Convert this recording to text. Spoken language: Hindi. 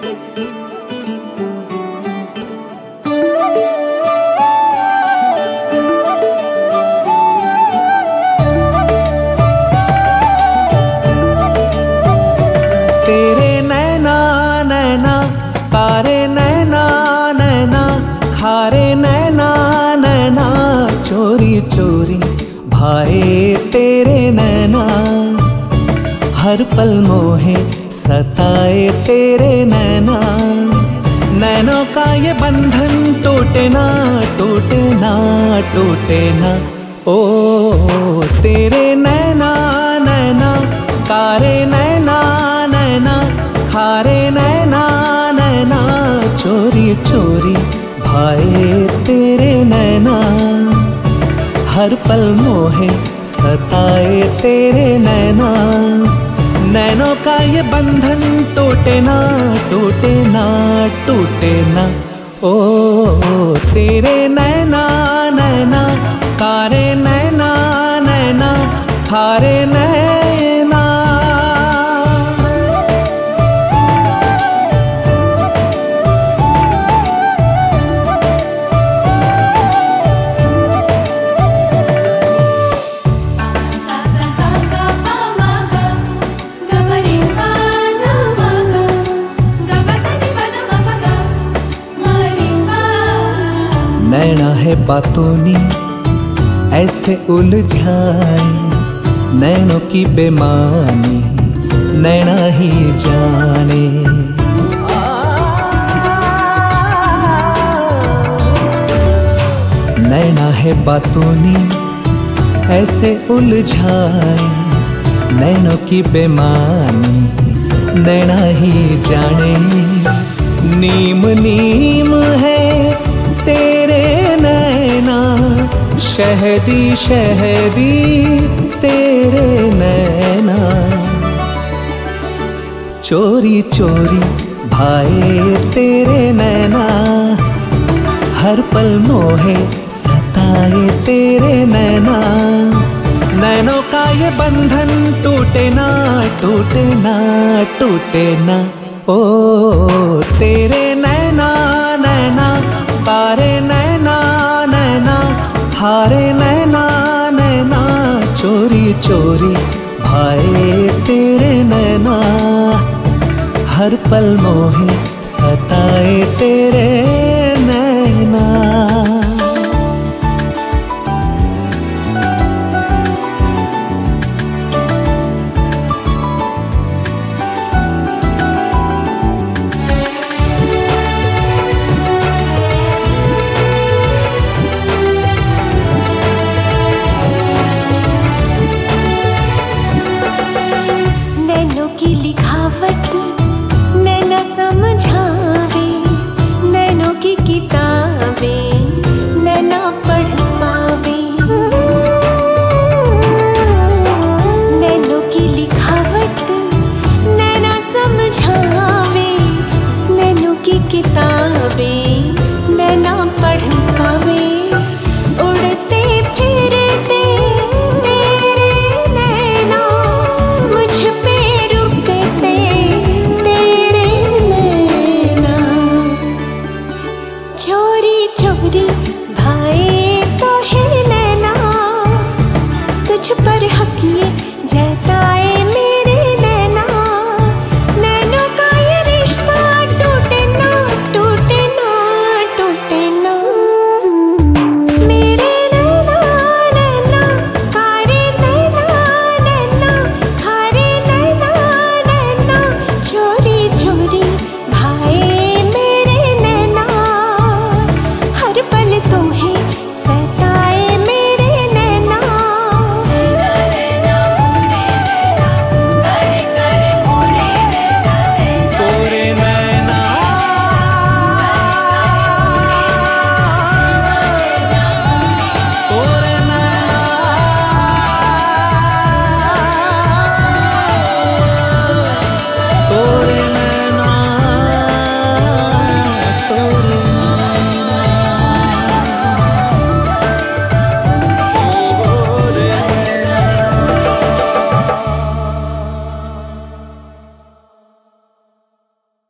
तेरे नैना नैना तारे नैना नैना खारे नैना नैना चोरी चोरी भाए तेरे नैना हर पल मोहे सताए तेरे नैना नैनों का ये बंधन टूटे ना टूटे ना टूटे ना ओ तेरे नैना नैना तारे नैना नैना खारे नैना नैना चोरी चोरी भाए तेरे नैना हर पल मोहे सताए तेरे नैना नैनों का ये बंधन टूटे ना टूटे ना टूटे ना ओ तेरे नैना नैना तारे नैना नैना खारे नैना। नैना है बातों नी ऐसे उलझाए नैनों की बेमानी नैना ही जाने नैना है बातों नी ऐसे उलझाए नैनों की बेमानी नैना ही जाने नीम नीम है तेरे नैना शहदी शहदी तेरे नैना चोरी चोरी भाए तेरे नैना हर पल मोहे सताए तेरे नैना नैनों का ये बंधन टूटे ना टूटे ना टूटे ना ओ तेरे नैना नैना तारे नैना नैना हारे नैना नैना चोरी चोरी भाए तेरे नैना हर पल मोहे सताए तेरे नैना। की लिखावट